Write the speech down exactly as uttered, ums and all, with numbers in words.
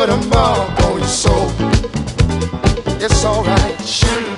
put a mark on your soul. It's alright, shoot.